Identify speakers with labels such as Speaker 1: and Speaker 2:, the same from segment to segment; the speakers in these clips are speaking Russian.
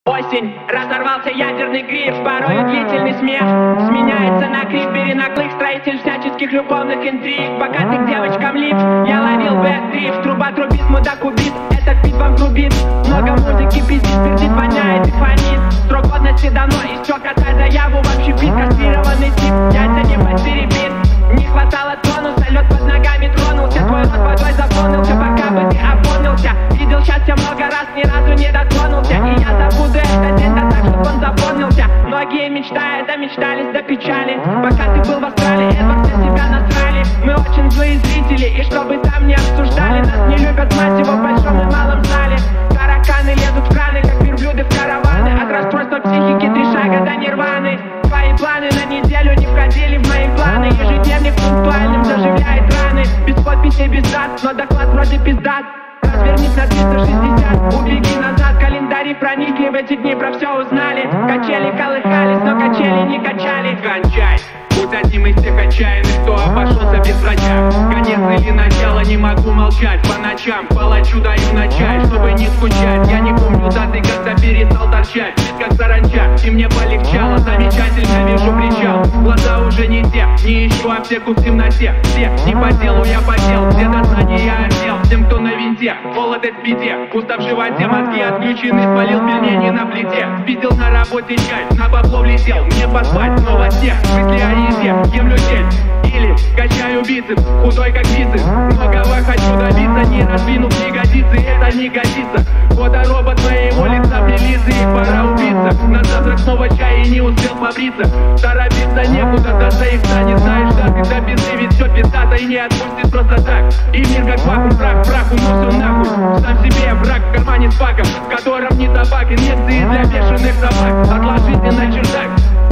Speaker 1: Осень, разорвался ядерный гриф, порой длительный смех сменяется на крик перенаглых строитель всяческих любовных интриг. Богатых девочкам лиц я ловил бэк-дрифт. Труба трубит, мудак убит, этот бит вам грубит. Много музыки пиздит, пердит, воняет и фонит. Срок годности давно истек, отдай заяву в общепит. Кастрированный тип, яйца не потеребит. Не хватало тонуса, лед под ногами тронулся. Твой рот водой заполнился, пока бы ты опомнился. Видел счастье много раз, ни разу не дотронулся. И я забуду этот день, да так, чтоб он запомнился. Многие мечтают, да мечтались до печали. Пока ты был в Австралии, Эдвард на себя насрали. Мы очень злые зрители, и чтобы там не обсуждали. Нас не любят, мать его, в большом и малом зале. Тараканы лезут в краны, как верблюды в караваны. От расстройства психики 3 шага до нирваны. Твои планы на неделю не входили в мои планы. Ежедневник пунктуальным заживляет раны. Без подписи, без дат, но доклад вроде пиздат. Развернись на 360, убеги назад. Календари проникли, в эти дни про все узнали. Качели колыхались, но качели не качали. Кончай, будь одним из тех отчаянных, кто обошелся без врача. Конец или начало, не могу молчать. По ночам палачу даю на чай, чтобы не скучать. Я не помню даты, когда перестал торчать. Жить как саранча, и мне полегчало. Замечательно вижу причал, глаза уже не те. Не ищу аптеку в темноте. Все не по делу, я подел, где до знания я отдел. Всем, кто на винте, холод в беде. Пусто в животе, мозги отключены, спалил пельмени на плите. Спиздил на работе чай, на бабло влетел. Мне поспать, снова снег, мысли о еде, ем людей. Или качаю бицепс, худой как бицепс. Многого хочу добиться, не раздвинув ягодицы. Это не годится, фоторобот моего лица прилизы. И пора убиться, на завтрак снова чай и не успел побриться. Торопиться некуда, даже их не знаешь даты. До пизды, ведь все пиздато и не отпустит просто так. И мир как вакуум, прах, уносу нахуй. Сам себе враг в кармане с паком, в котором не табак, инъекции для бешеных собак. Отложите на чердак.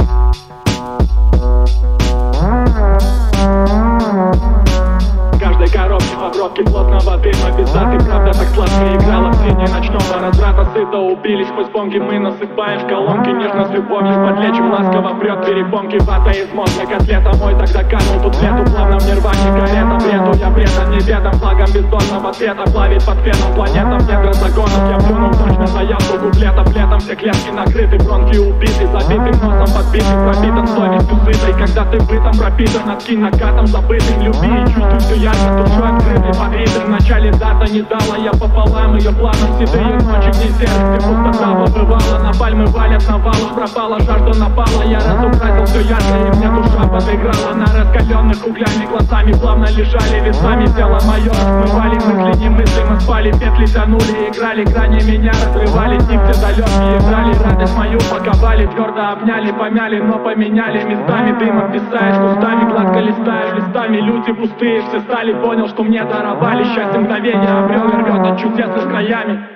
Speaker 1: Каждой коробке обродки плотного дыма без даты. Правда так сладко играла в тени ночного разврата. Сыто убились мы с бомги, мы насыпаем в колонки. Нежно с любовью подлечим, ласково прет перепонки. Вата из мозга, котлета мой тогда канул тут лету. Плавно в нирване карета, бреду я предан не бедам. Флагом бездонного цвета плавит под феном планетам. Недра загонов я плюнул точно заявку куплетов. Летом все клетки накрыты, бронхи убиты. Забитым носом подбитый, пропитан совестью сытой. Когда ты бытом пропитан, откинь накатом забытым. Люби и чувствуй, что я душой открытый под ритм. В начале дата не дала я пополам ее планам. Седые ночи, где сердце пустота побывала. На пальмы валят навалом, пропала жажда напала. Я разукрасил все ярко, и мне душа подыграла. На раскаленных углями глазами плавно лежали весами. Тело мое смывали мысли, немыслимо спали. Петли тянули, играли, грани меня разрывали. Тик все далекие играли, радость мою паковали. Твердо обняли, помяли, но поменяли местами. Дымом писаешь кустами, гладко листаешь листами. Люди пустые все стали, понял, что мне даровали. Счастье мгновения обрел и рвет от чудес с краями.